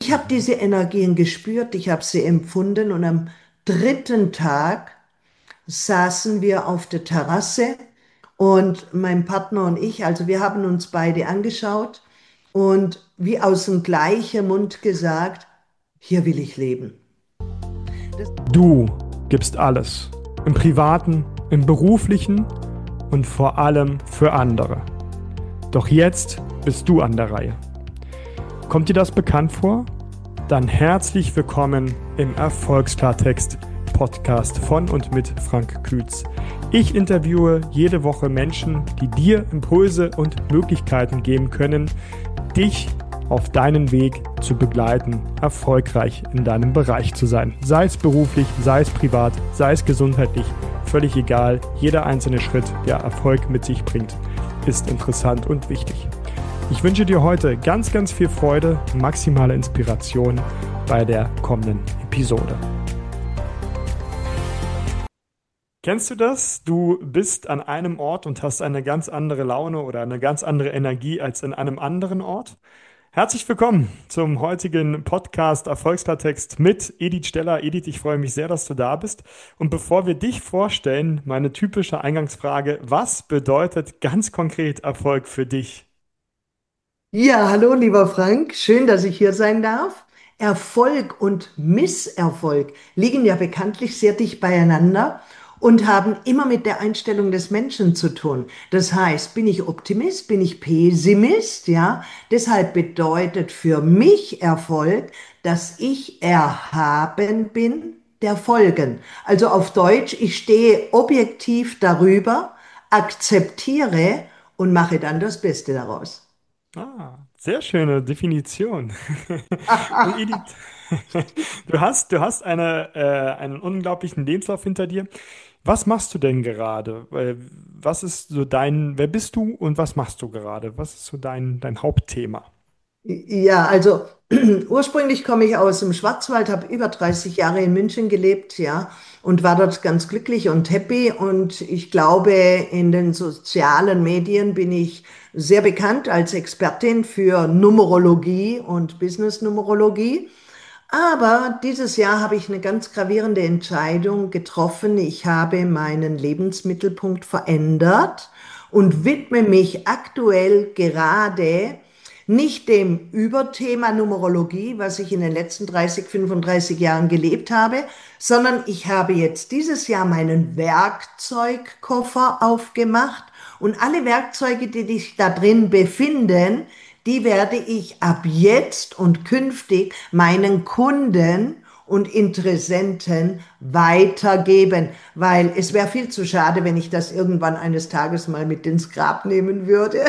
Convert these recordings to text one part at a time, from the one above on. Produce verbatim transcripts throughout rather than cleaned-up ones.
ich habe diese Energien gespürt, ich habe sie empfunden und am dritten Tag saßen wir auf der Terrasse und mein Partner und ich, also wir haben uns beide angeschaut und wie aus dem gleichen Mund gesagt, hier will ich leben. Das Du gibst alles. Im Privaten, im Beruflichen und vor allem für andere. Doch jetzt bist du an der Reihe. Kommt dir das bekannt vor? Dann herzlich willkommen im Erfolgsklartext Podcast von und mit Frank Kühls. Ich interviewe jede Woche Menschen, die dir Impulse und Möglichkeiten geben können, dich auf deinen Weg zu begleiten, erfolgreich in deinem Bereich zu sein. Sei es beruflich, sei es privat, sei es gesundheitlich, völlig egal. Jeder einzelne Schritt, der Erfolg mit sich bringt, ist interessant und wichtig. Ich wünsche dir heute ganz, ganz viel Freude, maximale Inspiration bei der kommenden Episode. Kennst du das? Du bist an einem Ort und hast eine ganz andere Laune oder eine ganz andere Energie als in einem anderen Ort? Herzlich willkommen zum heutigen Podcast Erfolgsklartext mit Edith Steller. Edith, ich freue mich sehr, dass du da bist. Und bevor wir dich vorstellen, meine typische Eingangsfrage: Was bedeutet ganz konkret Erfolg für dich? Ja, hallo lieber Frank, schön, dass ich hier sein darf. Erfolg und Misserfolg liegen ja bekanntlich sehr dicht beieinander und haben immer mit der Einstellung des Menschen zu tun. Das heißt, bin ich Optimist, bin ich Pessimist, ja? Deshalb bedeutet für mich Erfolg, dass ich erhaben bin der Folgen. Also auf Deutsch, ich stehe objektiv darüber, akzeptiere und mache dann das Beste daraus. Ah, sehr schöne Definition. Und Edith, du hast, du hast eine, äh, einen unglaublichen Lebenslauf hinter dir. Was machst du denn gerade? Äh, Was ist so dein, wer bist du und was machst du gerade? Was ist so dein, dein Hauptthema? Ja, also ursprünglich komme ich aus dem Schwarzwald, habe über dreißig Jahre in München gelebt, ja, und war dort ganz glücklich und happy. Und ich glaube, in den sozialen Medien bin ich sehr bekannt als Expertin für Numerologie und Business-Numerologie. Aber dieses Jahr habe ich eine ganz gravierende Entscheidung getroffen. Ich habe meinen Lebensmittelpunkt verändert und widme mich aktuell gerade nicht dem Überthema Numerologie, was ich in den letzten dreißig, fünfunddreißig Jahren gelebt habe, sondern ich habe jetzt dieses Jahr meinen Werkzeugkoffer aufgemacht und alle Werkzeuge, die sich da drin befinden, die werde ich ab jetzt und künftig meinen Kunden und Interessenten weitergeben, weil es wäre viel zu schade, wenn ich das irgendwann eines Tages mal mit ins Grab nehmen würde.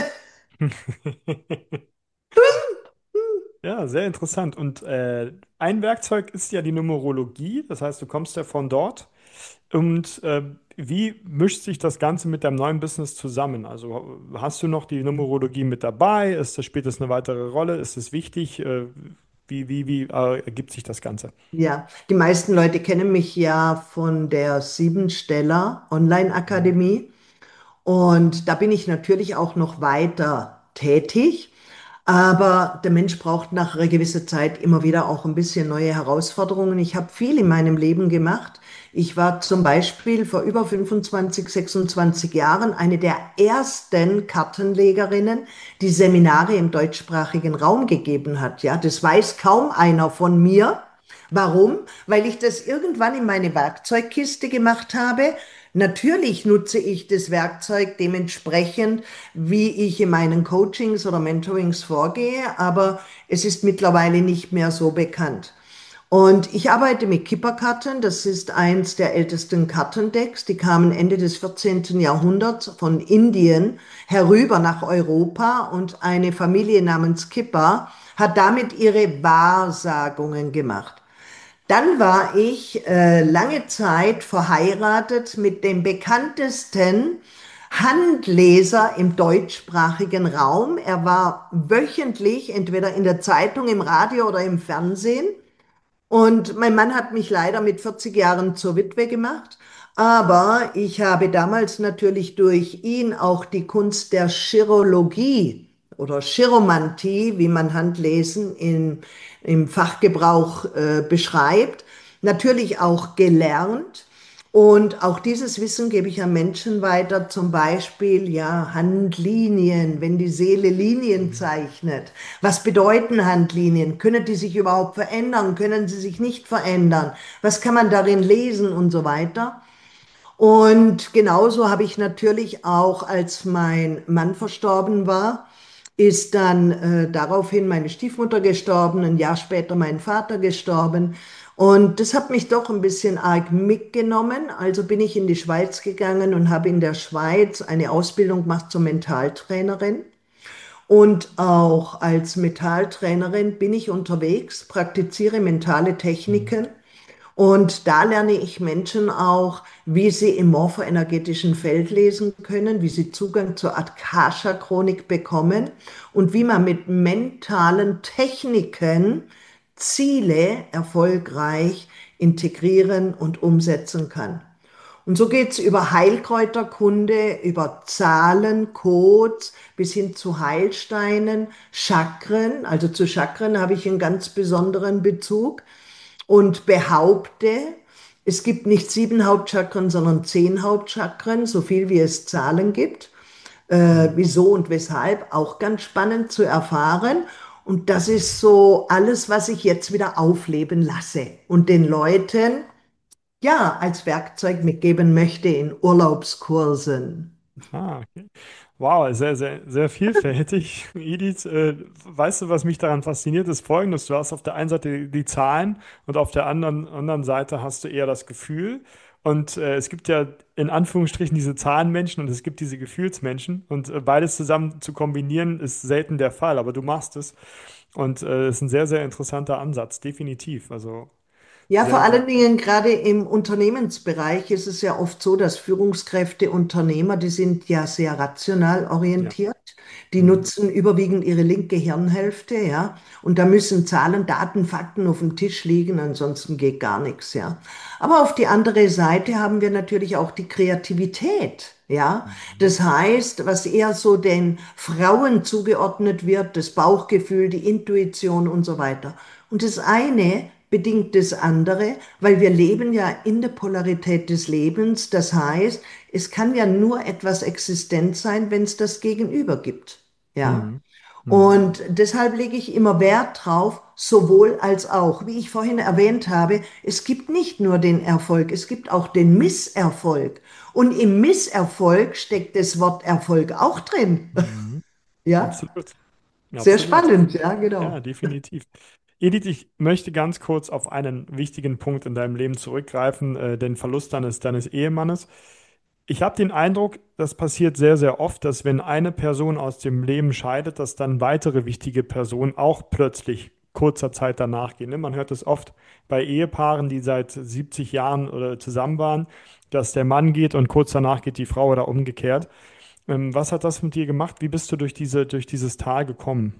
Ja, sehr interessant. Und äh, ein Werkzeug ist ja die Numerologie. Das heißt, du kommst ja von dort. Und äh, wie mischt sich das Ganze mit deinem neuen Business zusammen? Also hast du noch die Numerologie mit dabei? Ist das, spielt das eine weitere Rolle? Ist es wichtig? Äh, wie wie, wie äh, ergibt sich das Ganze? Ja, die meisten Leute kennen mich ja von der Siebensteller Mhm. Online-Akademie und da bin ich natürlich auch noch weiter tätig. Aber der Mensch braucht nach einer gewissen Zeit immer wieder auch ein bisschen neue Herausforderungen. Ich habe viel in meinem Leben gemacht. Ich war zum Beispiel vor über fünfundzwanzig, sechsundzwanzig Jahren eine der ersten Kartenlegerinnen, die Seminare im deutschsprachigen Raum gegeben hat. Ja, das weiß kaum einer von mir. Warum? Weil ich das irgendwann in meine Werkzeugkiste gemacht habe. Natürlich nutze ich das Werkzeug dementsprechend, wie ich in meinen Coachings oder Mentorings vorgehe, aber es ist mittlerweile nicht mehr so bekannt. Und ich arbeite mit Kipperkarten. Das ist eins der ältesten Kartendecks. Die kamen Ende des vierzehnten. Jahrhunderts von Indien herüber nach Europa und eine Familie namens Kipper hat damit ihre Wahrsagungen gemacht. Dann war ich äh, lange Zeit verheiratet mit dem bekanntesten Handleser im deutschsprachigen Raum. Er war wöchentlich entweder in der Zeitung, im Radio oder im Fernsehen. Und mein Mann hat mich leider mit vierzig Jahren zur Witwe gemacht. Aber ich habe damals natürlich durch ihn auch die Kunst der Chirologie oder Chiromantie, wie man Handlesen in, im Fachgebrauch äh, beschreibt, natürlich auch gelernt. Und auch dieses Wissen gebe ich an Menschen weiter, zum Beispiel ja Handlinien, wenn die Seele Linien Mhm. zeichnet. Was bedeuten Handlinien? Können die sich überhaupt verändern? Können sie sich nicht verändern? Was kann man darin lesen und so weiter? Und genauso habe ich natürlich auch, als mein Mann verstorben war, ist dann äh, daraufhin meine Stiefmutter gestorben, ein Jahr später mein Vater gestorben. Und das hat mich doch ein bisschen arg mitgenommen. Also bin ich in die Schweiz gegangen und habe in der Schweiz eine Ausbildung gemacht zur Mentaltrainerin. Und auch als Mentaltrainerin bin ich unterwegs, praktiziere mentale Mhm. Techniken und da lerne ich Menschen auch, wie sie im morphoenergetischen Feld lesen können, wie sie Zugang zur Akasha-Chronik bekommen und wie man mit mentalen Techniken Ziele erfolgreich integrieren und umsetzen kann. Und so geht es über Heilkräuterkunde, über Zahlen, Codes bis hin zu Heilsteinen, Chakren. Also zu Chakren habe ich einen ganz besonderen Bezug und behaupte, es gibt nicht sieben Hauptchakren, sondern zehn Hauptchakren, so viel wie es Zahlen gibt. Äh, Mhm. wieso und weshalb, auch ganz spannend zu erfahren. Und das ist so alles, was ich jetzt wieder aufleben lasse und den Leuten ja als Werkzeug mitgeben möchte in Urlaubskursen. Ah, okay. Wow, sehr, sehr, sehr vielfältig. Edith, äh, weißt du, was mich daran fasziniert, ist Folgendes. Du hast auf der einen Seite die, die Zahlen und auf der anderen, anderen Seite hast du eher das Gefühl. Und äh, es gibt ja in Anführungsstrichen diese Zahlenmenschen und es gibt diese Gefühlsmenschen. Und äh, beides zusammen zu kombinieren, ist selten der Fall, aber du machst es. Und äh, ist ein sehr, sehr interessanter Ansatz, definitiv. Also Ja, vor sehr, sehr, allen Dingen gerade im Unternehmensbereich ist es ja oft so, dass Führungskräfte, Unternehmer, die sind ja sehr rational ja. orientiert. Die Mhm. nutzen überwiegend ihre linke Hirnhälfte, ja. Und da müssen Zahlen, Daten, Fakten auf dem Tisch liegen, ansonsten geht gar nichts, ja. Aber auf die andere Seite haben wir natürlich auch die Kreativität, ja. Mhm. Das heißt, was eher so den Frauen zugeordnet wird, das Bauchgefühl, die Intuition und so weiter. Und das eine bedingt das andere, weil wir leben ja in der Polarität des Lebens. Das heißt, es kann ja nur etwas existent sein, wenn es das Gegenüber gibt. Ja? Mhm. Mhm. Und deshalb lege ich immer Wert drauf, sowohl als auch. Wie ich vorhin erwähnt habe, es gibt nicht nur den Erfolg, es gibt auch den Misserfolg. Und im Misserfolg steckt das Wort Erfolg auch drin. Mhm. Ja, Absolut. sehr Absolut. spannend, ja, Ja, genau. definitiv. Edith, ich möchte ganz kurz auf einen wichtigen Punkt in deinem Leben zurückgreifen, äh, den Verlust deines, deines Ehemannes. Ich habe den Eindruck, das passiert sehr, sehr oft, dass wenn eine Person aus dem Leben scheidet, dass dann weitere wichtige Personen auch plötzlich kurzer Zeit danach gehen. Ne? Man hört es oft bei Ehepaaren, die seit siebzig Jahren oder zusammen waren, dass der Mann geht und kurz danach geht die Frau oder umgekehrt. Ähm, was hat das mit dir gemacht? Wie bist du durch diese, durch dieses Tal gekommen?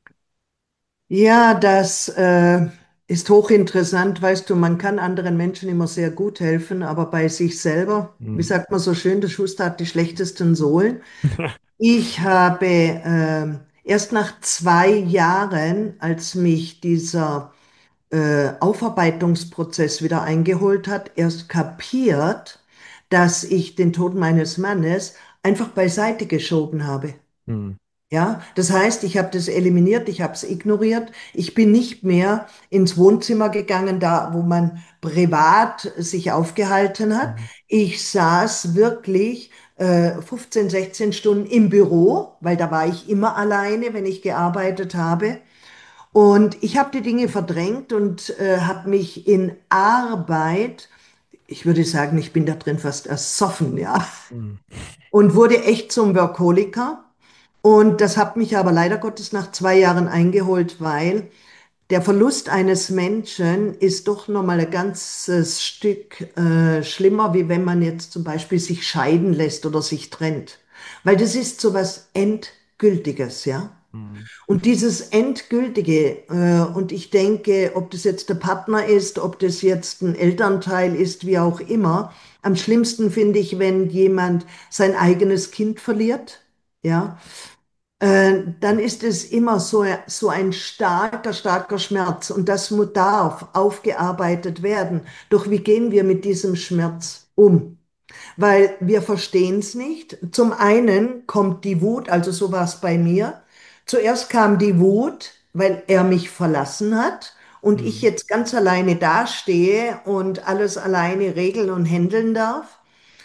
Ja, das äh, ist hochinteressant. Weißt du, man kann anderen Menschen immer sehr gut helfen, aber bei sich selber, wie Mhm. sagt man so schön, der Schuster hat die schlechtesten Sohlen. Ich habe ähm, erst nach zwei Jahren, als mich dieser äh, Aufarbeitungsprozess wieder eingeholt hat, erst kapiert, dass ich den Tod meines Mannes einfach beiseite geschoben habe. Mhm. Ja, das heißt, ich habe das eliminiert, ich habe es ignoriert. Ich bin nicht mehr ins Wohnzimmer gegangen, da wo man privat sich aufgehalten hat. Mhm. Ich saß wirklich äh, fünfzehn, sechzehn Stunden im Büro, weil da war ich immer alleine, wenn ich gearbeitet habe. Und ich habe die Dinge verdrängt und äh, habe mich in Arbeit, ich würde sagen, ich bin da drin fast ersoffen, ja, Mhm. und wurde echt zum Workaholiker. Und das hat mich aber leider Gottes nach zwei Jahren eingeholt, weil der Verlust eines Menschen ist doch nochmal ein ganzes Stück äh, schlimmer, wie wenn man jetzt zum Beispiel sich scheiden lässt oder sich trennt. Weil das ist so was Endgültiges, ja. Mhm. Und dieses Endgültige, äh, und ich denke, ob das jetzt der Partner ist, ob das jetzt ein Elternteil ist, wie auch immer, am schlimmsten finde ich, wenn jemand sein eigenes Kind verliert, ja. äh, dann ist es immer so, so ein starker, starker Schmerz und das mu- darf aufgearbeitet werden. Doch wie gehen wir mit diesem Schmerz um? Weil wir verstehen es nicht. Zum einen kommt die Wut, also so war es bei mir. Zuerst kam die Wut, weil er mich verlassen hat und ich Mhm. jetzt ganz alleine dastehe und alles alleine regeln und handeln darf.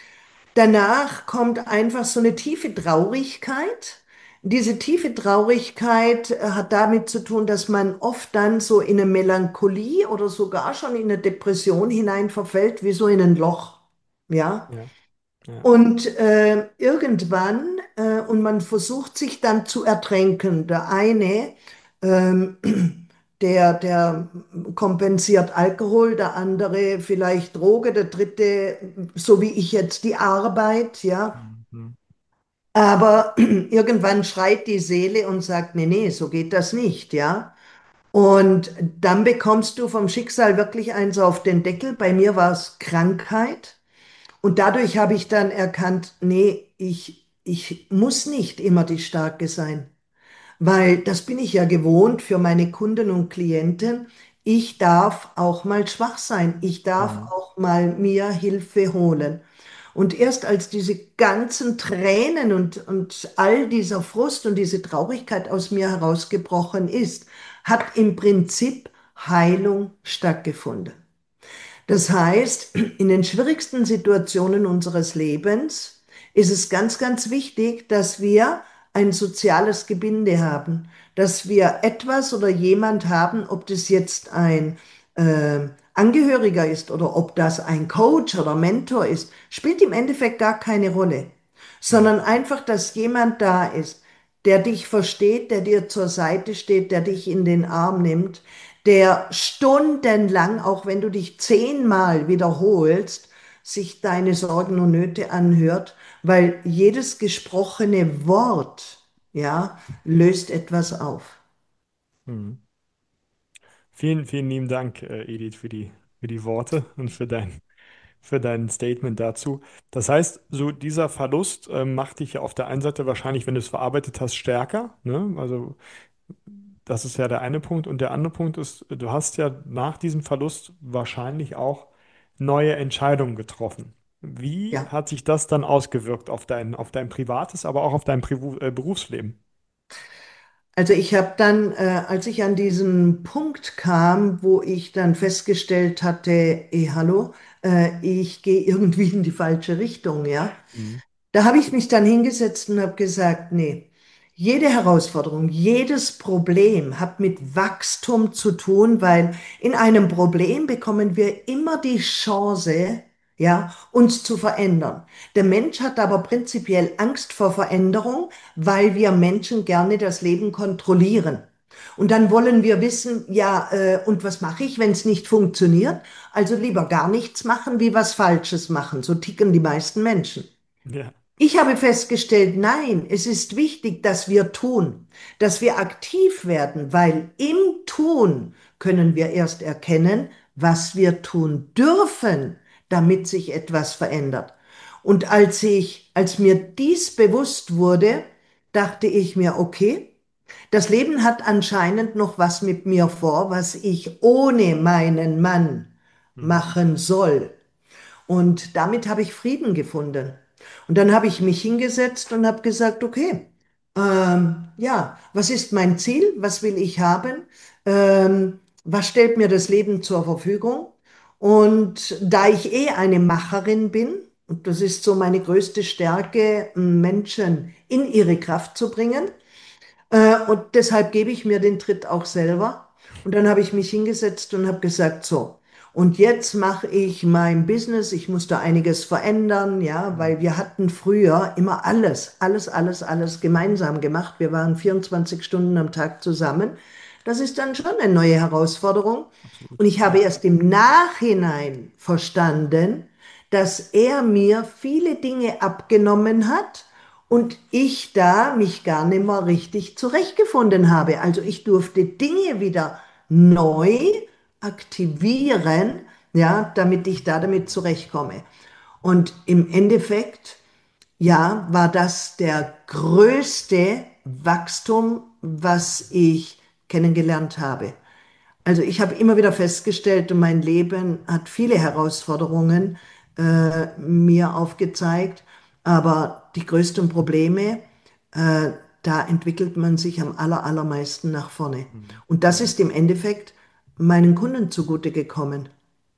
Danach kommt einfach so eine tiefe Traurigkeit. Diese tiefe Traurigkeit äh, hat damit zu tun, dass man oft dann so in eine Melancholie oder sogar schon in eine Depression hinein verfällt, wie so in ein Loch. Ja. Ja, ja. Und äh, irgendwann, äh, und man versucht sich dann zu ertränken. Der eine, ähm, der, der kompensiert Alkohol, der andere vielleicht Droge, der dritte, so wie ich jetzt, die Arbeit, ja. Mhm. Aber irgendwann schreit die Seele und sagt, nee, nee, so geht das nicht, ja. Und dann bekommst du vom Schicksal wirklich eins auf den Deckel. Bei mir war es Krankheit. Und dadurch habe ich dann erkannt, nee, ich, ich muss nicht immer die Starke sein, weil das bin ich ja gewohnt für meine Kunden und Klienten. Ich darf auch mal schwach sein. Ich darf Mhm. auch mal mir Hilfe holen. Und erst als diese ganzen Tränen und, und all dieser Frust und diese Traurigkeit aus mir herausgebrochen ist, hat im Prinzip Heilung stattgefunden. Das heißt, in den schwierigsten Situationen unseres Lebens ist es ganz, ganz wichtig, dass wir ein soziales Gebinde haben, dass wir etwas oder jemand haben, ob das jetzt ein äh, Angehöriger ist oder ob das ein Coach oder Mentor ist, spielt im Endeffekt gar keine Rolle, Mhm. sondern einfach, dass jemand da ist, der dich versteht, der dir zur Seite steht, der dich in den Arm nimmt, der stundenlang, auch wenn du dich zehnmal wiederholst, sich deine Sorgen und Nöte anhört, weil jedes gesprochene Wort, ja, löst etwas auf. Mhm. Vielen, vielen lieben Dank, äh, Edith, für die, für die Worte und für dein, für dein Statement dazu. Das heißt, so dieser Verlust ähm, macht dich ja auf der einen Seite wahrscheinlich, wenn du es verarbeitet hast, stärker, ne? Also das ist ja der eine Punkt. Und der andere Punkt ist, du hast ja nach diesem Verlust wahrscheinlich auch neue Entscheidungen getroffen. Wie Ja. hat sich das dann ausgewirkt auf dein, auf dein privates, aber auch auf dein Privu äh, Berufsleben? Also ich habe dann, äh, als ich an diesen Punkt kam, wo ich dann festgestellt hatte, eh, hallo, äh, ich gehe irgendwie in die falsche Richtung, ja. Mhm. Da habe ich mich dann hingesetzt und habe gesagt, nee, jede Herausforderung, jedes Problem hat mit Wachstum zu tun, weil in einem Problem bekommen wir immer die Chance, ja, uns zu verändern. Der Mensch hat aber prinzipiell Angst vor Veränderung, weil wir Menschen gerne das Leben kontrollieren. Und dann wollen wir wissen, ja, äh, und was mache ich, wenn es nicht funktioniert? Also lieber gar nichts machen, wie was Falsches machen. So ticken die meisten Menschen. Ja. Ich habe festgestellt, nein, es ist wichtig, dass wir tun, dass wir aktiv werden, weil im Tun können wir erst erkennen, was wir tun dürfen, damit sich etwas verändert. Und als ich, als mir dies bewusst wurde, dachte ich mir, okay, das Leben hat anscheinend noch was mit mir vor, was ich ohne meinen Mann Mhm. machen soll. Und damit habe ich Frieden gefunden. Und dann habe ich mich hingesetzt und habe gesagt, okay, ähm, ja, was ist mein Ziel? Was will ich haben? Ähm, was stellt mir das Leben zur Verfügung? Und da ich eh eine Macherin bin, und das ist so meine größte Stärke, Menschen in ihre Kraft zu bringen, äh, und deshalb gebe ich mir den Tritt auch selber. Und dann habe ich mich hingesetzt und habe gesagt, so, und jetzt mache ich mein Business. Ich musste einiges verändern, ja, Mhm. weil wir hatten früher immer alles, alles, alles, alles gemeinsam gemacht. Wir waren vierundzwanzig Stunden am Tag zusammen. Das ist dann schon eine neue Herausforderung. Und Absolut. ich habe Ja. erst im Nachhinein verstanden, dass er mir viele Dinge abgenommen hat und ich da mich gar nicht mehr richtig zurechtgefunden habe. Also ich durfte Dinge wieder neu aktivieren, ja, damit ich da damit zurechtkomme. Und im Endeffekt, ja, war das der größte Wachstum, was ich kennengelernt habe. Also ich habe immer wieder festgestellt, mein Leben hat viele Herausforderungen äh, mir aufgezeigt, aber die größten Probleme, äh, da entwickelt man sich am aller, allermeisten nach vorne. Mhm. Und das Mhm. ist im Endeffekt meinen Kunden zugute gekommen.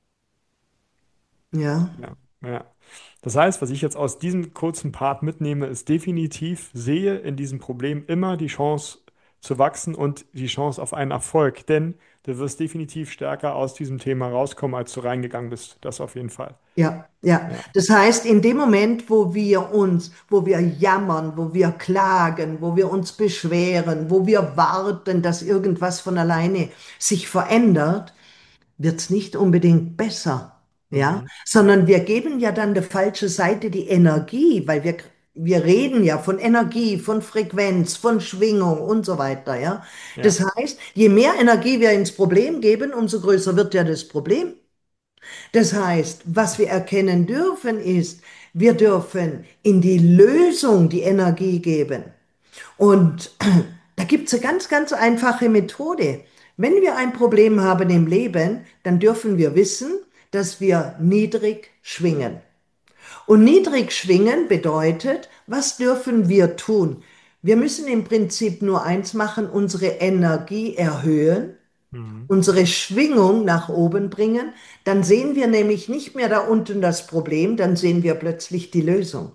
Ja, Ja, ja. Das heißt, was ich jetzt aus diesem kurzen Part mitnehme, ist definitiv, sehe in diesem Problem immer die Chance zu wachsen und die Chance auf einen Erfolg. Denn du wirst definitiv stärker aus diesem Thema rauskommen, als du reingegangen bist. Das auf jeden Fall. ja, ja. Ja. Das heißt, in dem Moment, wo wir uns, wo wir jammern, wo wir klagen, wo wir uns beschweren, wo wir warten, dass irgendwas von alleine sich verändert, wird es nicht unbedingt besser, ja, Mhm. sondern wir geben ja dann der falschen Seite die Energie, weil wir, wir reden ja von Energie, von Frequenz, von Schwingung und so weiter, ja. Das Ja. heißt, je mehr Energie wir ins Problem geben, umso größer wird ja das Problem. Das heißt, was wir erkennen dürfen, ist, wir dürfen in die Lösung die Energie geben. Und da gibt es eine ganz, ganz einfache Methode. Wenn wir ein Problem haben im Leben, dann dürfen wir wissen, dass wir niedrig schwingen. Und niedrig schwingen bedeutet, was dürfen wir tun? Wir müssen im Prinzip nur eins machen, unsere Energie erhöhen, Mhm. unsere Schwingung nach oben bringen. Dann sehen wir nämlich nicht mehr da unten das Problem, dann sehen wir plötzlich die Lösung.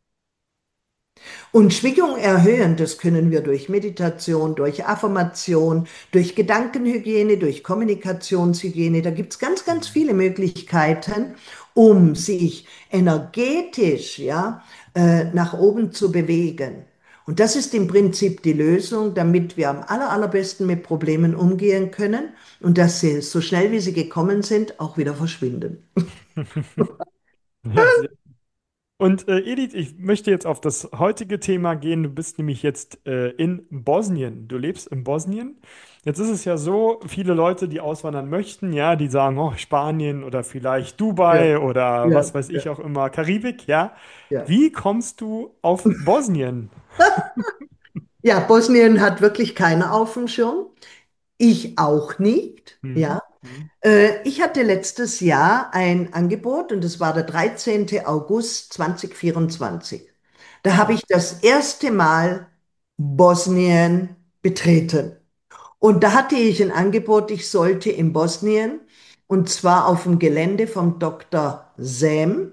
Und Schwingung erhöhen, das können wir durch Meditation, durch Affirmation, durch Gedankenhygiene, durch Kommunikationshygiene. Da gibt es ganz, ganz Mhm. viele Möglichkeiten, um sich energetisch, ja, äh, nach oben zu bewegen. Und das ist im Prinzip die Lösung, damit wir am aller, allerbesten mit Problemen umgehen können und dass sie so schnell wie sie gekommen sind, auch wieder verschwinden. Ja, sehr. Und äh, Edith, ich möchte jetzt auf das heutige Thema gehen. Du bist nämlich jetzt äh, in Bosnien. Du lebst in Bosnien. Jetzt ist es ja so, viele Leute, die auswandern möchten, ja, die sagen, oh, Spanien oder vielleicht Ja, Dubai oder ja, was weiß ja, ich auch immer, Karibik, ja. ja. Wie kommst du auf Bosnien? Ja, Bosnien hat wirklich keiner auf dem Schirm. Ich auch nicht, Mhm. ja. Mhm. Äh, ich hatte letztes Jahr ein Angebot und es war der dreizehnte August zweitausendvierundzwanzig. Da habe Ah, ich das erste Mal Bosnien betreten. Und da hatte ich ein Angebot, ich sollte in Bosnien und zwar auf dem Gelände vom Doktor Sem,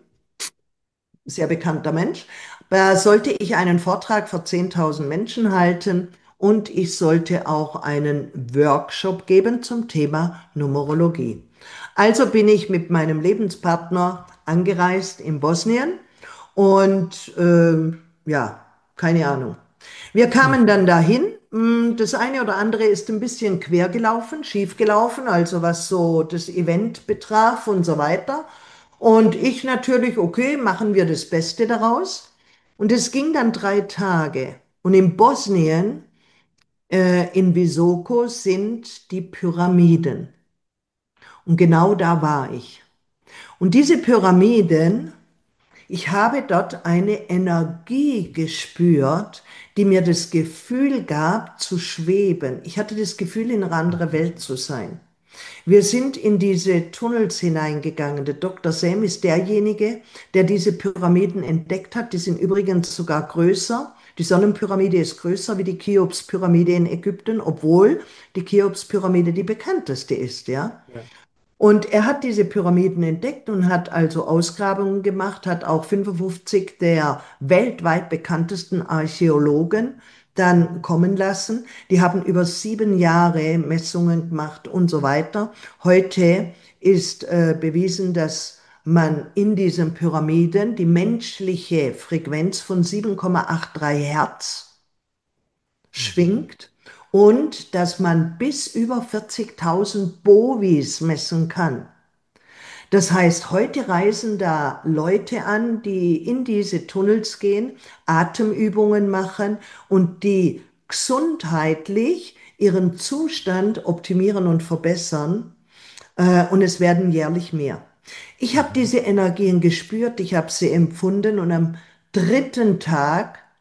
sehr bekannter Mensch. Da sollte ich einen Vortrag vor zehntausend Menschen halten und ich sollte auch einen Workshop geben zum Thema Numerologie. Also bin ich mit meinem Lebenspartner angereist in Bosnien und ähm, ja, keine Ahnung. Wir hm. kamen dann dahin. mm, Das eine oder andere ist ein bisschen quer gelaufen, schief gelaufen, also was so das Event betraf und so weiter. Und ich natürlich, okay, machen wir das Beste daraus. Und es ging dann drei Tage. Und in Bosnien, äh, in Visoko, sind die Pyramiden. Und genau da war ich. Und diese Pyramiden, ich habe dort eine Energie gespürt, die mir das Gefühl gab, zu schweben. Ich hatte das Gefühl, in einer anderen Welt zu sein. Wir sind in diese Tunnels hineingegangen. Der Doktor Sam ist derjenige, der diese Pyramiden entdeckt hat. Die sind übrigens sogar größer. Die Sonnenpyramide ist größer wie die Cheops-Pyramide in Ägypten, obwohl die Cheops-Pyramide die bekannteste ist, ja. Ja. Und er hat diese Pyramiden entdeckt und hat also Ausgrabungen gemacht, hat auch fünfundfünfzig der weltweit bekanntesten Archäologen dann kommen lassen. Die haben über sieben Jahre Messungen gemacht und so weiter. Heute ist äh, bewiesen, dass man in diesen Pyramiden die menschliche Frequenz von sieben Komma dreiundachtzig Hertz Mhm. schwingt und dass man bis über vierzigtausend Bovis messen kann. Das heißt, heute reisen da Leute an, die in diese Tunnels gehen, Atemübungen machen und die gesundheitlich ihren Zustand optimieren und verbessern. Äh, und es werden jährlich mehr. Ich habe Mhm. diese Energien gespürt, ich habe sie empfunden und am dritten Tag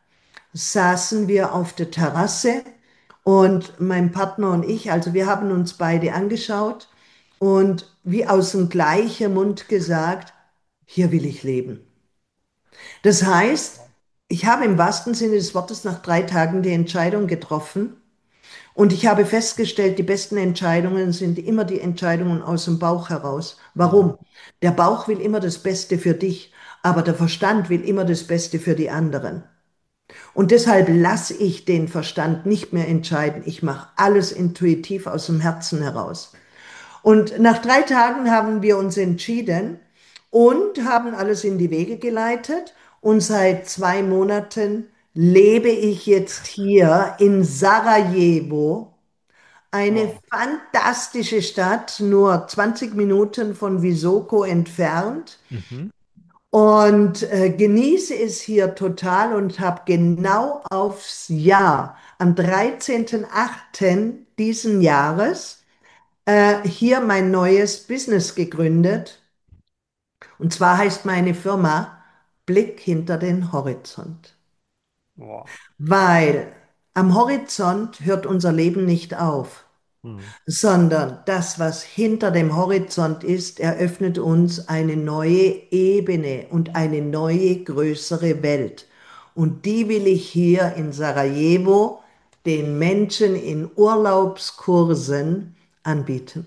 saßen wir auf der Terrasse und mein Partner und ich, also wir haben uns beide angeschaut und wie aus dem gleichen Mund gesagt, hier will ich leben. Das heißt, ich habe im wahrsten Sinne des Wortes nach drei Tagen die Entscheidung getroffen und ich habe festgestellt, die besten Entscheidungen sind immer die Entscheidungen aus dem Bauch heraus. Mhm. Warum? Der Bauch will immer das Beste für dich, aber der Verstand will immer das Beste für die anderen. Und deshalb lasse ich den Verstand nicht mehr entscheiden. Ich mache alles intuitiv aus dem Herzen heraus. Und nach drei Tagen haben wir uns entschieden und haben alles in die Wege geleitet. Und seit zwei Monaten lebe ich jetzt hier in Sarajevo, eine Wow. fantastische Stadt, nur zwanzig Minuten von Visoko entfernt. Mhm. Und äh, genieße es hier total und habe genau aufs Jahr, am dreizehnten achten diesen Jahres, äh, hier mein neues Business gegründet. Und zwar heißt meine Firma Blick hinter den Horizont. Wow. Weil am Horizont hört unser Leben nicht auf, Mhm. sondern das, was hinter dem Horizont ist, eröffnet uns eine neue Ebene und eine neue, größere Welt. Und die will ich hier in Sarajevo den Menschen in Urlaubskursen anbieten.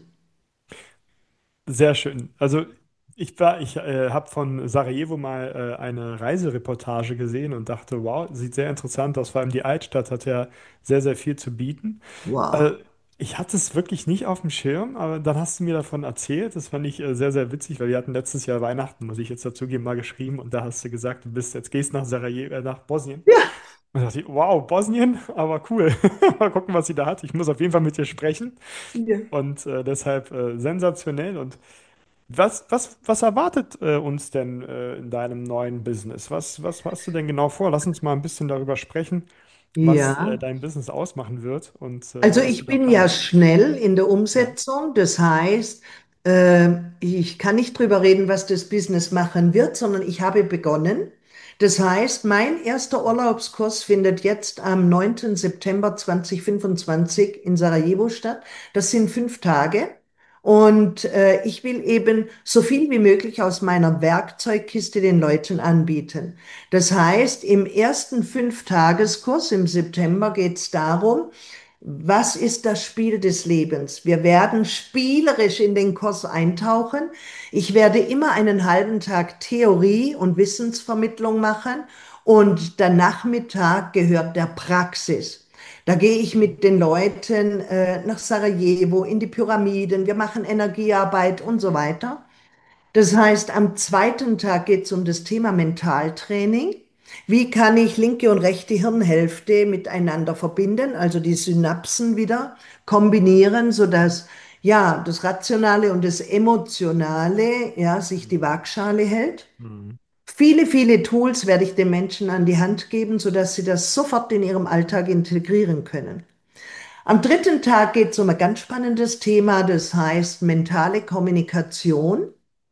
Sehr schön. Also ich war, ich äh, habe von Sarajevo mal äh, eine Reisereportage gesehen und dachte, wow, sieht sehr interessant aus. Vor allem die Altstadt hat ja sehr, sehr viel zu bieten. Äh, Wow. Ich hatte es wirklich nicht auf dem Schirm, aber dann hast du mir davon erzählt. Das fand ich äh, sehr, sehr witzig, weil wir hatten letztes Jahr Weihnachten, muss ich jetzt dazugeben, mal geschrieben und da hast du gesagt, du bist jetzt gehst nach Sarajevo, äh, nach Bosnien. Ja, Und da dachte ich, wow, Bosnien, aber cool. Mal gucken, was sie da hat. Ich muss auf jeden Fall mit dir sprechen ja. und äh, deshalb äh, sensationell. Und was, was, was erwartet äh, uns denn äh, in deinem neuen Business? Was, was hast du denn genau vor? Lass uns mal ein bisschen darüber sprechen, was äh, Ja. dein Business ausmachen wird und Also äh, was du ich da bin ja planst. schnell in der Ja. Umsetzung. Das heißt, äh, ich kann nicht drüber reden, was das Business machen wird, sondern ich habe begonnen. Das heißt, mein erster Urlaubskurs findet jetzt am neunten September zweitausendfünfundzwanzig in Sarajevo statt. Das sind fünf Tage. Und äh, ich will eben so viel wie möglich aus meiner Werkzeugkiste den Leuten anbieten. Das heißt, im ersten Fünftageskurs im September geht es darum, was ist das Spiel des Lebens? Wir werden spielerisch in den Kurs eintauchen. Ich werde immer einen halben Tag Theorie und Wissensvermittlung machen und der Nachmittag gehört der Praxis. Da gehe ich mit den Leuten äh, nach Sarajevo, in die Pyramiden, wir machen Energiearbeit und so weiter. Das heißt, am zweiten Tag geht es um das Thema Mentaltraining. Wie kann ich linke und rechte Hirnhälfte miteinander verbinden, also die Synapsen wieder kombinieren, sodass ja das Rationale und das Emotionale ja sich die Waagschale hält. Mhm. Viele, viele Tools werde ich den Menschen an die Hand geben, sodass sie das sofort in ihrem Alltag integrieren können. Am dritten Tag geht es um ein ganz spannendes Thema, das heißt mentale Kommunikation.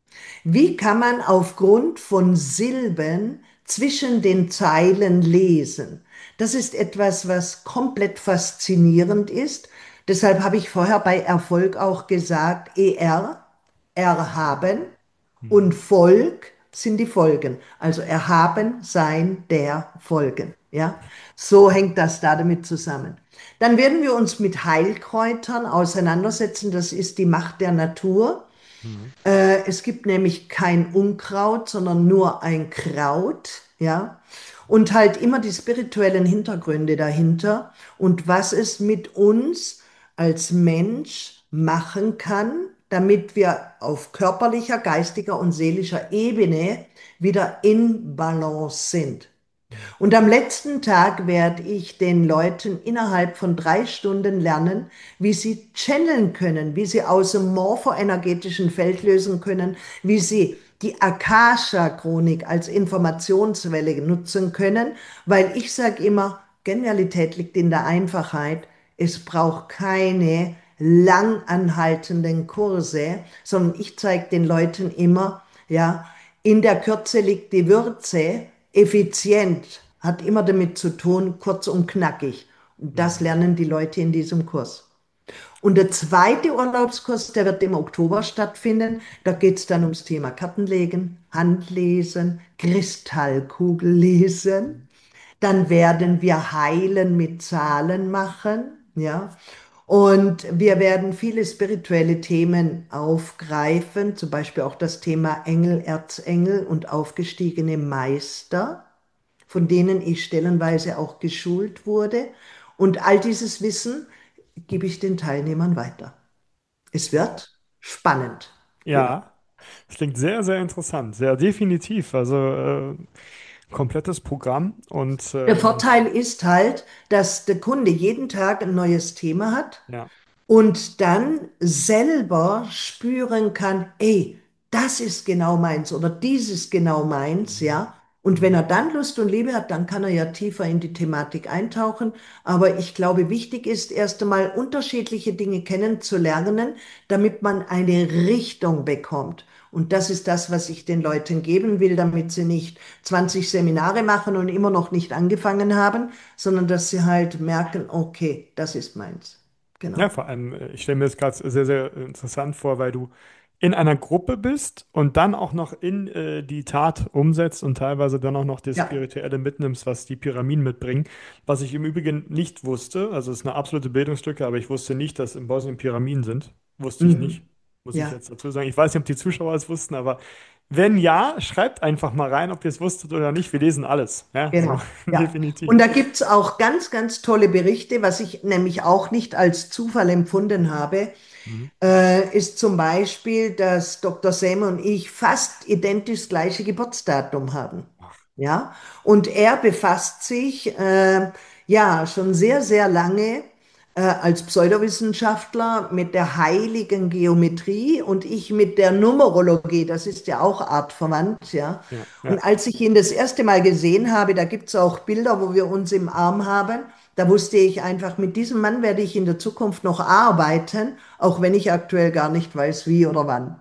Wie kann man aufgrund von Silben zwischen den Zeilen lesen? Das ist etwas, was komplett faszinierend ist. Deshalb habe ich vorher bei Erfolg auch gesagt, E R, erhaben und Mhm. Volk sind die Folgen. Also erhaben sein der Folgen. Ja, so hängt das da damit zusammen. Dann werden wir uns mit Heilkräutern auseinandersetzen. Das ist die Macht der Natur. Mhm. Äh, es gibt nämlich kein Unkraut, sondern nur ein Kraut, ja. Und halt immer die spirituellen Hintergründe dahinter und was es mit uns als Mensch machen kann, damit wir auf körperlicher, geistiger und seelischer Ebene wieder in Balance sind. Und am letzten Tag werde ich den Leuten innerhalb von drei Stunden lernen, wie sie channeln können, wie sie aus dem morphoenergetischen Feld lösen können, wie sie die Akasha-Chronik als Informationswelle nutzen können, weil ich sage immer, Genialität liegt in der Einfachheit. Es braucht keine lang anhaltenden Kurse, sondern ich zeige den Leuten immer, ja, in der Kürze liegt die Würze, effizient hat immer damit zu tun, kurz und knackig. Und das Mhm. lernen die Leute in diesem Kurs. Und der zweite Urlaubskurs, der wird im Oktober stattfinden. Da geht es dann ums Thema Kartenlegen, Handlesen, Kristallkugellesen. Dann werden wir Heilen mit Zahlen machen, ja. Und wir werden viele spirituelle Themen aufgreifen, zum Beispiel auch das Thema Engel, Erzengel und aufgestiegene Meister, von denen ich stellenweise auch geschult wurde. Und all dieses Wissen gebe ich den Teilnehmern weiter. Es Wow. wird spannend. Ja. Ja, das klingt sehr, sehr interessant. Sehr definitiv. Also äh, komplettes Programm und Der ähm, Vorteil ist halt, dass der Kunde jeden Tag ein neues Thema hat ja. und dann selber spüren kann, ey, das ist genau meins oder dies ist genau meins, Mhm. ja. Und wenn Mhm. er dann Lust und Liebe hat, dann kann er ja tiefer in die Thematik eintauchen. Aber ich glaube, wichtig ist erst einmal unterschiedliche Dinge kennenzulernen, damit man eine Richtung bekommt. Und das ist das, was ich den Leuten geben will, damit sie nicht zwanzig Seminare machen und immer noch nicht angefangen haben, sondern dass sie halt merken, okay, das ist meins. Ja, Genau. vor allem, äh, ich stelle mir das gerade sehr, sehr interessant vor, weil du in einer Gruppe bist und dann auch noch in äh, die Tat umsetzt und teilweise dann auch noch das Ja. Spirituelle mitnimmst, was die Pyramiden mitbringen. Was ich im Übrigen nicht wusste, also es ist eine absolute Bildungslücke, aber ich wusste nicht, dass in Bosnien Pyramiden sind. Wusste ich Mhm. nicht, muss ich Ja, jetzt dazu sagen. Ich weiß nicht, ob die Zuschauer es wussten, aber wenn ja, schreibt einfach mal rein, ob ihr es wusstet oder nicht. Wir lesen alles. Ja, so genau. Ja. definitiv. Und da gibt es auch ganz, ganz tolle Berichte, was ich nämlich auch nicht als Zufall empfunden habe, Mhm. äh, ist zum Beispiel, dass Doktor Sam und ich fast identisch das gleiche Geburtsdatum haben. Ja, und er befasst sich äh, ja schon sehr, sehr lange äh, als Pseudowissenschaftler mit der heiligen Geometrie und ich mit der Numerologie. Das ist ja auch artverwandt, ja. Ja, Und ja. als ich ihn das erste Mal gesehen habe, da gibt es auch Bilder, wo wir uns im Arm haben. Da wusste ich einfach, mit diesem Mann werde ich in der Zukunft noch arbeiten, auch wenn ich aktuell gar nicht weiß, wie oder wann.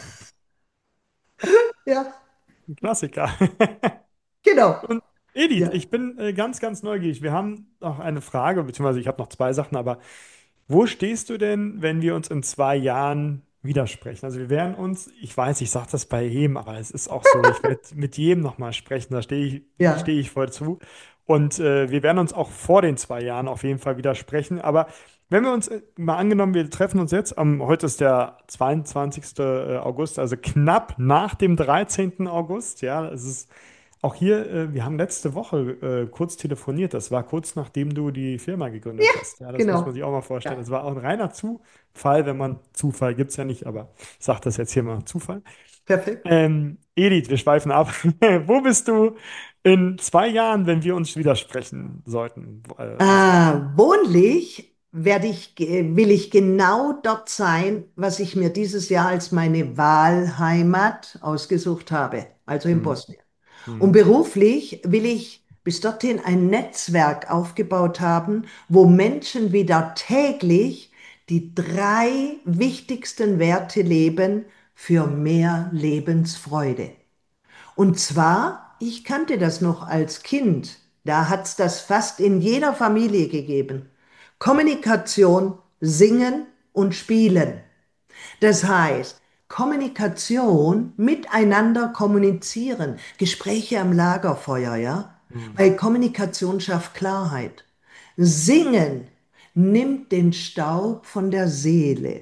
Ja, Ein Klassiker. genau. Und Edith, Ja. ich bin äh, ganz, ganz neugierig. Wir haben noch eine Frage, beziehungsweise ich habe noch zwei Sachen, aber wo stehst du denn, wenn wir uns in zwei Jahren widersprechen? Also wir werden uns, ich weiß, ich sage das bei jedem, aber es ist auch so, ich werde mit jedem nochmal sprechen, da stehe ich, Ja. stehe ich voll zu. Und äh, wir werden uns auch vor den zwei Jahren auf jeden Fall widersprechen. Aber wenn wir uns äh, mal angenommen, wir treffen uns jetzt, am, heute ist der zweiundzwanzigste August, also knapp nach dem dreizehnten August, ja, es ist auch hier, äh, wir haben letzte Woche äh, kurz telefoniert. Das war kurz nachdem du die Firma Ja, gegründet hast. Ja, das muss man genau. sich auch mal vorstellen. Ja, Das war auch ein reiner Zufall, wenn man Zufall gibt es ja nicht, aber ich sage das jetzt hier mal Zufall. perfekt. Ähm, Edith, wir schweifen ab. Wo bist du in zwei Jahren, wenn wir uns widersprechen sollten? Äh, also, Äh, wohnlich werde ich, ge- will ich genau dort sein, was ich mir dieses Jahr als meine Wahlheimat ausgesucht habe, also in hm, Bosnien. Und hm, beruflich will ich bis dorthin ein Netzwerk aufgebaut haben, wo Menschen wieder täglich die drei wichtigsten Werte leben für mehr Lebensfreude. Und zwar, ich kannte das noch als Kind, da hat es das fast in jeder Familie gegeben. Kommunikation, Singen und Spielen. Das heißt, Kommunikation, miteinander kommunizieren, Gespräche am Lagerfeuer, ja? hm. Weil Kommunikation schafft Klarheit. Singen nimmt den Staub von der Seele.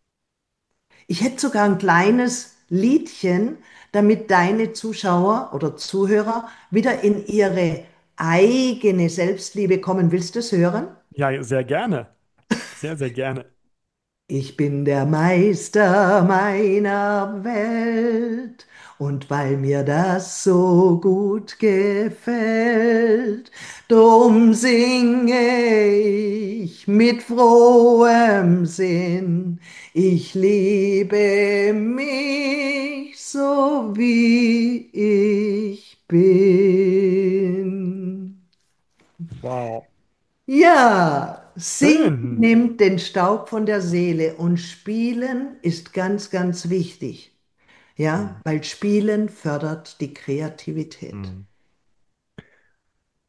Ich hätte sogar ein kleines Liedchen, damit deine Zuschauer oder Zuhörer wieder in ihre eigene Selbstliebe kommen. Willst du es hören? Ja, sehr gerne. Sehr, sehr gerne. Ich bin der Meister meiner Welt und weil mir das so gut gefällt, drum singe ich mit frohem Sinn. Ich liebe mich so wie ich bin. Wow. Ja, Singen Schön. nimmt den Staub von der Seele und Spielen ist ganz, ganz wichtig. Ja, Hm, weil Spielen fördert die Kreativität. hm.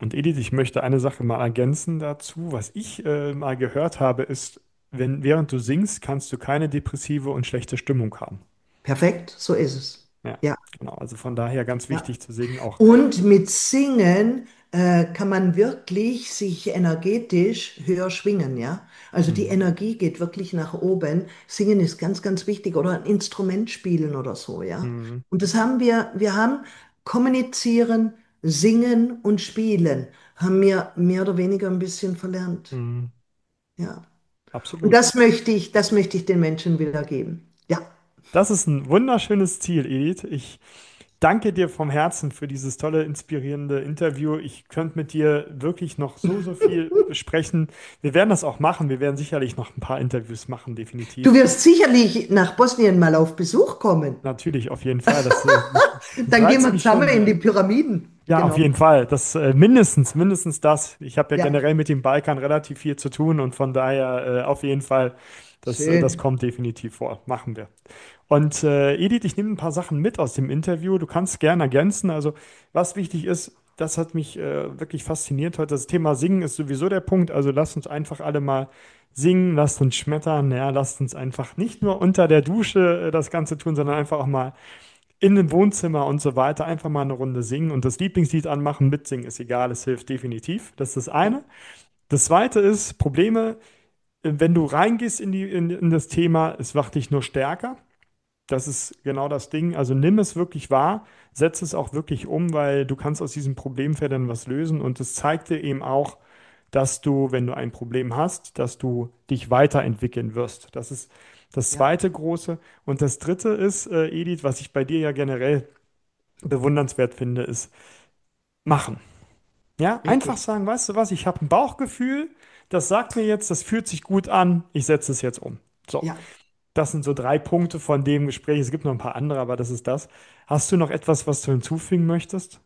Und Edith, ich möchte eine Sache mal ergänzen dazu. Was ich äh, mal gehört habe, ist, wenn, während du singst, kannst du keine depressive und schlechte Stimmung haben. Perfekt, so ist es. Ja, Ja, genau. Also von daher ganz ja. wichtig zu singen auch. Und mit Singen äh, kann man wirklich sich energetisch höher schwingen, ja. Also die Mhm. Energie geht wirklich nach oben. Singen ist ganz, ganz wichtig oder ein Instrument spielen oder so, ja. Mhm. Und das haben wir, wir haben kommunizieren, singen und spielen, haben wir mehr oder weniger ein bisschen verlernt, Mhm. ja. Und Absolut. das möchte ich, das möchte ich den Menschen wiedergeben. Ja, Das ist ein wunderschönes Ziel, Edith. Ich danke dir vom Herzen für dieses tolle, inspirierende Interview. Ich könnte mit dir wirklich noch so, so viel besprechen. Wir werden das auch machen. Wir werden sicherlich noch ein paar Interviews machen, du definitiv. wirst sicherlich nach Bosnien mal auf Besuch kommen. Natürlich, auf jeden Fall. Das, äh, das Dann gehen reizt wir mich zusammen schon in sehr. die Pyramiden. Ja, auf Genau. jeden Fall. Das äh, mindestens, mindestens das. Ich habe ja Ja, generell mit dem Balkan relativ viel zu tun und von daher äh, auf jeden Fall, das, äh, das schön. kommt definitiv vor. Machen wir. Und äh, Edith, ich nehme ein paar Sachen mit aus dem Interview. Du kannst gerne ergänzen. Also, was wichtig ist, das hat mich äh, wirklich fasziniert heute. Das Thema Singen ist sowieso der Punkt. Also, lasst uns einfach alle mal singen, lasst uns schmettern. Ja, lasst uns einfach nicht nur unter der Dusche äh, das Ganze tun, sondern einfach auch mal in dem Wohnzimmer und so weiter. Einfach mal eine Runde singen und das Lieblingslied anmachen. Mitsingen ist egal, es hilft definitiv. Das ist das Ja, eine. Das zweite ist, Probleme, äh, wenn du reingehst in die, in, in das Thema, es macht dich nur stärker. Das ist genau das Ding. Also nimm es wirklich wahr, setz es auch wirklich um, weil du kannst aus diesem Problemfeld dann was lösen. Und es zeigt dir eben auch, dass du, wenn du ein Problem hast, dass du dich weiterentwickeln wirst. Das ist das ja, zweite große. Und das dritte ist, äh, Edith, was ich bei dir ja generell bewundernswert finde, ist machen. Ja, einfach richtig. sagen, weißt du was, ich habe ein Bauchgefühl, das sagt mir jetzt, das fühlt sich gut an, ich setze es jetzt um. So. Ja. Das sind so drei Punkte von dem Gespräch. Es gibt noch ein paar andere, aber das ist das. Hast du noch etwas, was du hinzufügen möchtest?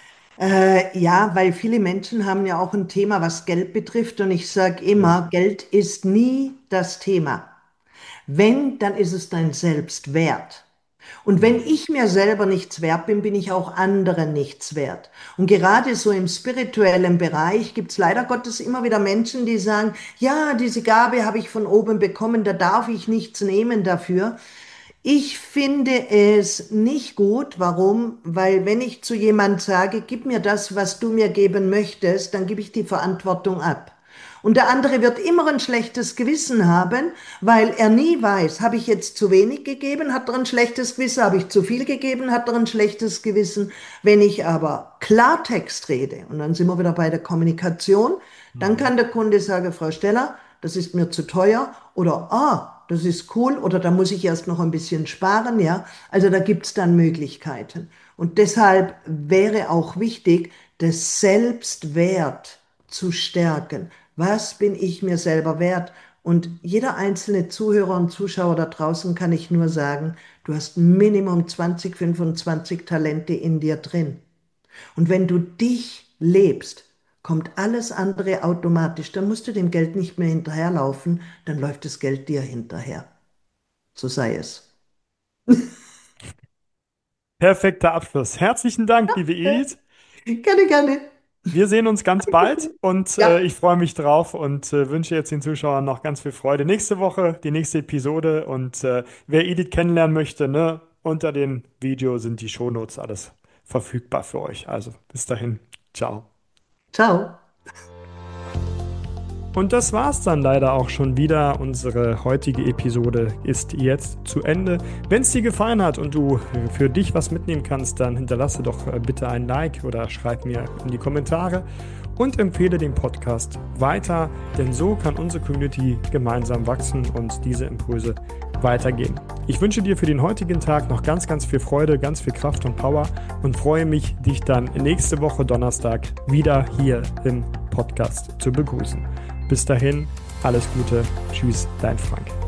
Äh, ja, weil viele Menschen haben ja auch ein Thema, was Geld betrifft. Und ich sage Ja. immer, Geld ist nie das Thema. Wenn, dann ist es dein Selbstwert. Und wenn Mhm. ich mir selber nichts wert bin, bin ich auch anderen nichts wert. Und gerade so im spirituellen Bereich gibt es leider Gottes immer wieder Menschen, die sagen, ja, diese Gabe habe ich von oben bekommen, da darf ich nichts nehmen dafür. Ich finde es nicht gut. Warum? Weil wenn ich zu jemand sage, gib mir das, was du mir geben möchtest, dann gebe ich die Verantwortung ab. Und der andere wird immer ein schlechtes Gewissen haben, weil er nie weiß, habe ich jetzt zu wenig gegeben, hat er ein schlechtes Gewissen, habe ich zu viel gegeben, hat er ein schlechtes Gewissen. Wenn ich aber Klartext rede, und dann sind wir wieder bei der Kommunikation, dann Mhm. kann der Kunde sagen, Frau Steller, das ist mir zu teuer oder ah, das ist cool oder da muss ich erst noch ein bisschen sparen, ja. Also da gibt es dann Möglichkeiten. Und deshalb wäre auch wichtig, das Selbstwert zu stärken. Was bin ich mir selber wert? Und jeder einzelne Zuhörer und Zuschauer da draußen kann ich nur sagen, du hast Minimum zwanzig, fünfundzwanzig Talente in dir drin. Und wenn du dich lebst, kommt alles andere automatisch. Dann musst du dem Geld nicht mehr hinterherlaufen, dann läuft das Geld dir hinterher. So sei es. Perfekter Abschluss. Herzlichen Dank, liebe Edith. Gerne, gerne. Wir sehen uns ganz bald und äh, Ja, ich freue mich drauf und äh, wünsche jetzt den Zuschauern noch ganz viel Freude. Nächste Woche die nächste Episode und äh, wer Edith kennenlernen möchte, ne, unter dem Video sind die Shownotes alles verfügbar für euch. Also bis dahin, ciao. ciao. Und das war's dann leider auch schon wieder. Unsere heutige Episode ist jetzt zu Ende. Wenn es dir gefallen hat und du für dich was mitnehmen kannst, dann hinterlasse doch bitte ein Like oder schreib mir in die Kommentare und empfehle den Podcast weiter, denn so kann unsere Community gemeinsam wachsen und diese Impulse weitergehen. Ich wünsche dir für den heutigen Tag noch ganz, ganz viel Freude, ganz viel Kraft und Power und freue mich, dich dann nächste Woche Donnerstag wieder hier im Podcast zu begrüßen. Bis dahin, alles Gute. Tschüss, dein Frank.